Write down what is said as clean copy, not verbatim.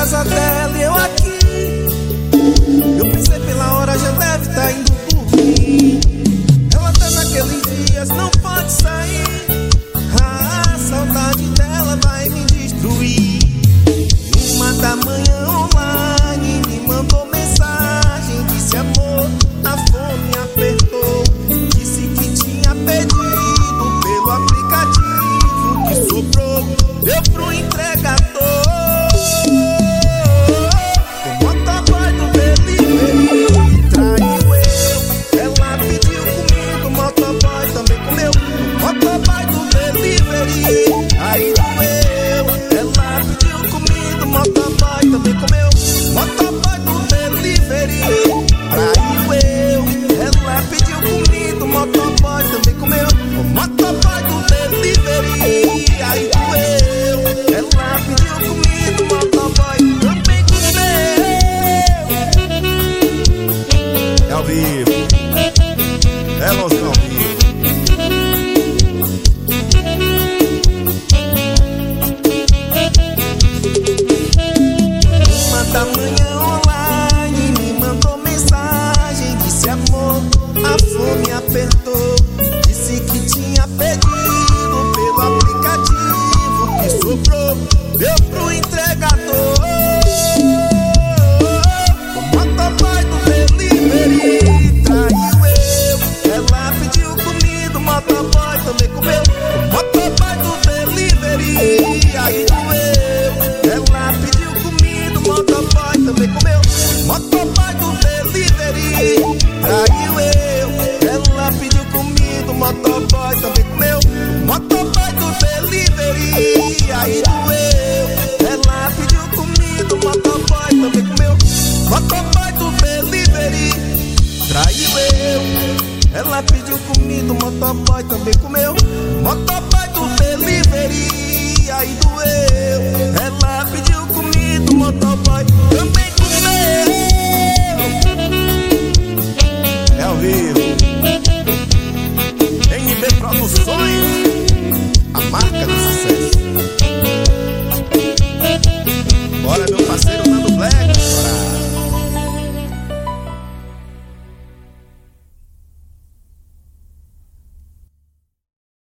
casa dela e eu aqui. Eu pensei pela hora, já deve tá indo dormir. Ela tá naqueles dias, não pode sair. A saudade dela vai me destruir. 1h da manhã online me mandou mensagem. Disse amor, a fome apertou. Disse que tinha pedido pelo aplicativo que sobrou. Deu pro entregador. O motoboy do delivery traiu eu. Ela pediu comida, o motoboy também comeu. O motoboy do delivery aí doeu. Ela pediu comida, o motoboy também comeu. O motoboy do delivery traiu eu. Ela pediu comida, o motoboy também comeu. O motoboy do delivery aí doeu. Ela pediu comida, o motoboy também comeu. É ao vivo, é Losão ao vivo. 1h da manhã online me mandou mensagem. Disse amor, a fome apertou. Disse que tinha pedido pelo aplicativo que sobrou. Deu pro entregador. O motoboy do delivery traiu eu. Ela pediu comida, o motoboy também comeu. O motoboy do delivery aí doeu. Ela pediu comida, o motoboy também comeu. O motoboy do delivery traiu eu. Ela pediu comida, o motoboy também comeu. O motoboy do delivery aí doeu. Ela pediu comida, o motoboy também comeu. O motoboy do delivery traiu eu. Ela pediu comida, o motoboy também comeu. O motoboy do delivery aí doeu. Ela pediu comida, o motoboy também